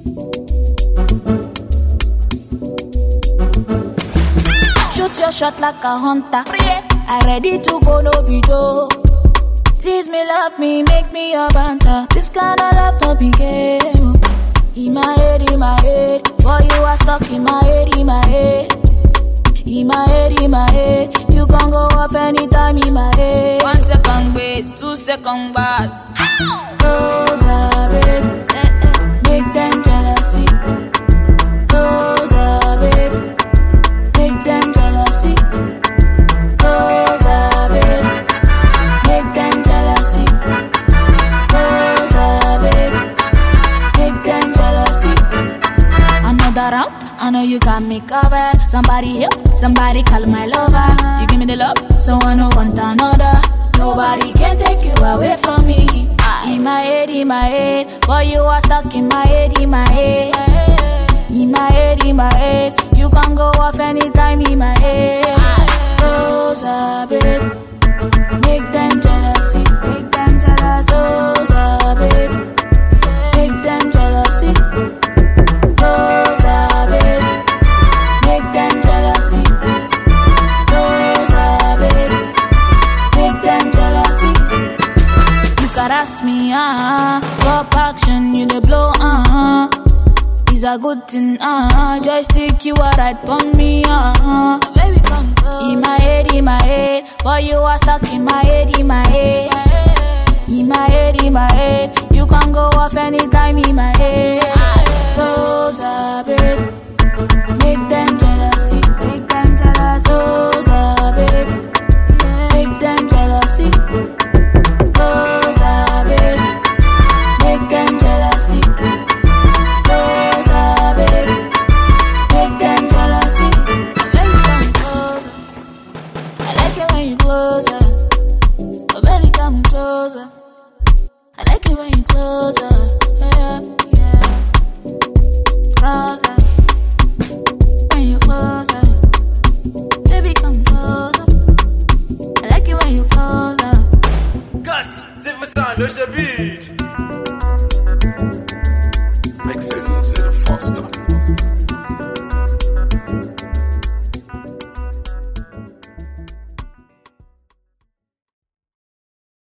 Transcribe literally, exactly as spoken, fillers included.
Shoot your shot like a hunter. I ready to go, no video. Tease me, love me, make me your banter. This kind of love no be game. In my head, in my head. Boy, you are stuck in my head, in my head. In my head, in my head. You can go up anytime in my head. One second base, two second bars. Rosa, baby, make them jealousy. Rosa, baby, make them jealousy. Rosa, baby, make them jealousy. Rosa, baby, make them jealousy. Another round, I know you got me covered. Somebody help, somebody call my lover. You give me the love, so I don't want another. Nobody can take you away from me. In my head, in my head, boy, you are stuck in my head, in my head. In my head, in my head, you can go off anytime in my head. Rosa, baby, make them jealousy, make them jealous. Rosa, baby, make them jealousy. Rosa, baby, make them jealousy. Rosa, baby, make them jealousy. You can ask me, uh-huh, pop action, you the blow, uh-huh. It's a good thing, uh-huh, just take you a right on me, uh-huh. Baby, come, come. In my head, in my head, boy, you are stuck in my head, in my head. In my head, in my head, you can go off anytime in my head.